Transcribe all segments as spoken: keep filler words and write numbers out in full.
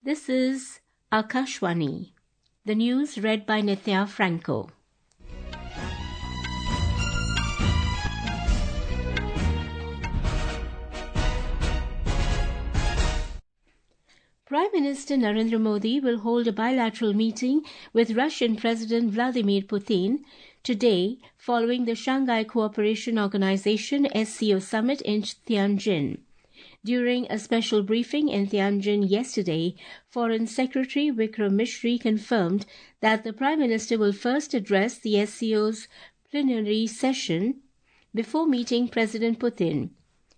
This is Akashwani. The news read by Nithya Franco. Prime Minister Narendra Modi will hold a bilateral meeting with Russian President Vladimir Putin today following the Shanghai Cooperation Organization S C O summit in Tianjin. During a special briefing in Tianjin yesterday, Foreign Secretary Vikram Misri confirmed that the Prime Minister will first address the S C O's plenary session before meeting President Putin.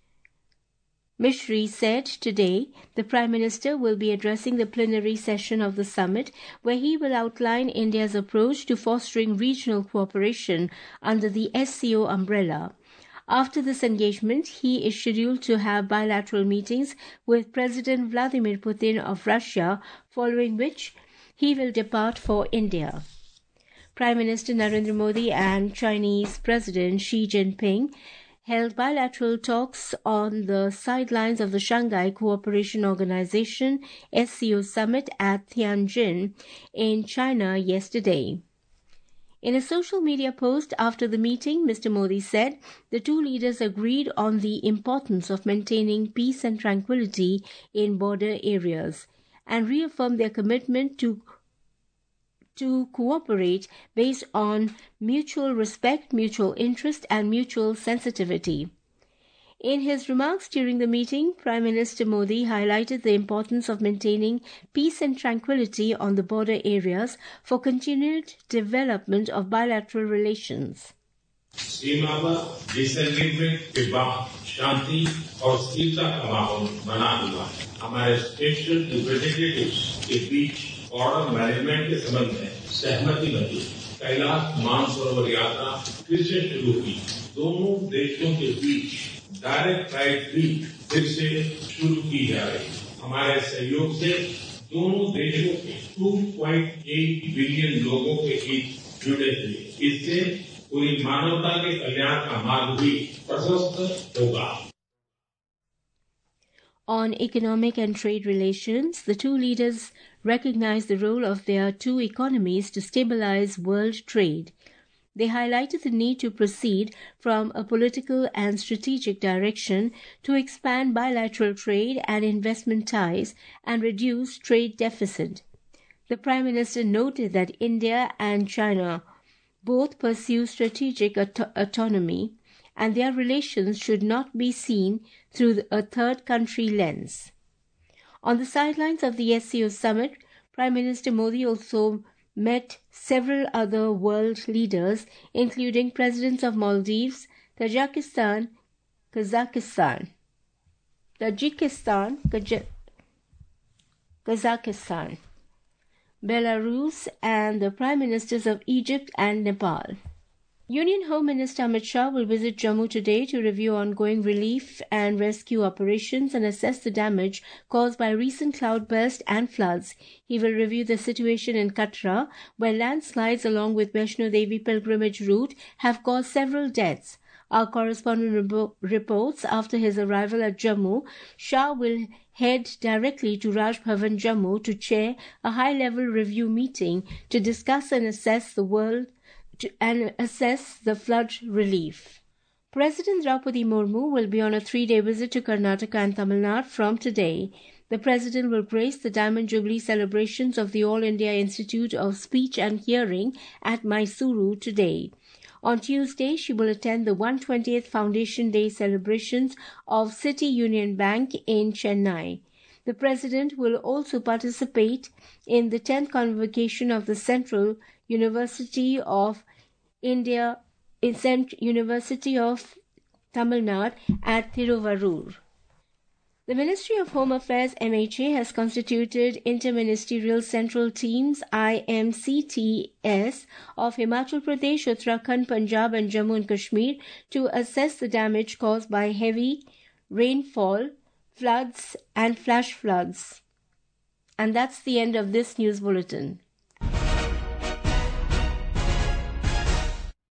Misri said today the Prime Minister will be addressing the plenary session of the summit, where he will outline India's approach to fostering regional cooperation under the S C O umbrella. After this engagement, he is scheduled to have bilateral meetings with President Vladimir Putin of Russia, following which he will depart for India. Prime Minister Narendra Modi and Chinese President Xi Jinping held bilateral talks on the sidelines of the Shanghai Cooperation Organization S C O summit at Tianjin in China yesterday. In a social media post after the meeting, Mister Modi said the two leaders agreed on the importance of maintaining peace and tranquility in border areas and reaffirmed their commitment to to cooperate based on mutual respect, mutual interest, and mutual sensitivity. In his remarks during the meeting, Prime Minister Modi highlighted the importance of maintaining peace and tranquility on the border areas for continued development of bilateral relations. सीमा पर disagreement के बाद शांति और स्थिरता का माहौल बना हुआ है। हमारे स्पेशल रिप्रेजेंटेटिव्स के बीच बॉर्डर मैनेजमेंट के संबंध में सहमति बनी। कैलाश मानसरोवर यात्रा फिर से शुरू हुई। दोनों देशों के बीच डायरेक्ट फ्लाइट भी फिर से शुरू की जा रही है। हमारे सहयोग से दोनों देशों के दो पॉइंट आठ बिलियन लोगों के हित जुड़े हुए। इससे पूरी मानवता के कल्याण का मार्ग भी प्रशस्त होगा। On economic and trade relations, the two leaders recognized the role of their two economies to stabilize world trade. They highlighted the need to proceed from a political and strategic direction to expand bilateral trade and investment ties and reduce trade deficit. The Prime Minister noted that India and China both pursue strategic auto- autonomy, and their relations should not be seen through a third country lens. On the sidelines of the S C O summit, Prime Minister Modi also met several other world leaders, including presidents of Maldives, Tajikistan, Kazakhstan, Tajikistan, Kaj- Kazakhstan, Belarus, and the prime ministers of Egypt and Nepal. Union Home Minister Amit Shah will visit Jammu today to review ongoing relief and rescue operations and assess the damage caused by recent cloudburst and floods. He will review the situation in Katra, where landslides along with Vaishno Devi pilgrimage route have caused several deaths. Our correspondent rebo- reports after his arrival at Jammu, Shah will head directly to Raj Bhavan Jammu to chair a high-level review meeting to discuss and assess the world To, and assess the flood relief. President Draupadi Murmu will be on a three-day visit to Karnataka and Tamil Nadu from today. The president will grace the Diamond Jubilee celebrations of the All India Institute of Speech and Hearing at Mysuru today. On Tuesday, she will attend the one hundred twentieth Foundation Day celebrations of City Union Bank in Chennai. The president will also participate in the tenth convocation of the Central University of India in Central University of Tamil Nadu at Thiruvarur. The Ministry of Home Affairs M H A has constituted interministerial central teams I M C T S of Himachal Pradesh, Uttarakhand, Punjab and Jammu and Kashmir to assess the damage caused by heavy rainfall, floods and flash floods. And that's the end of this news bulletin.